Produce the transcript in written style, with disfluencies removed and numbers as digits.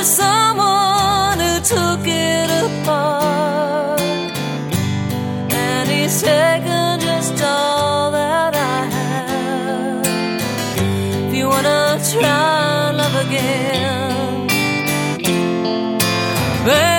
someone who took it apart, and he's taken just all that I have. If you wanna try love again, baby,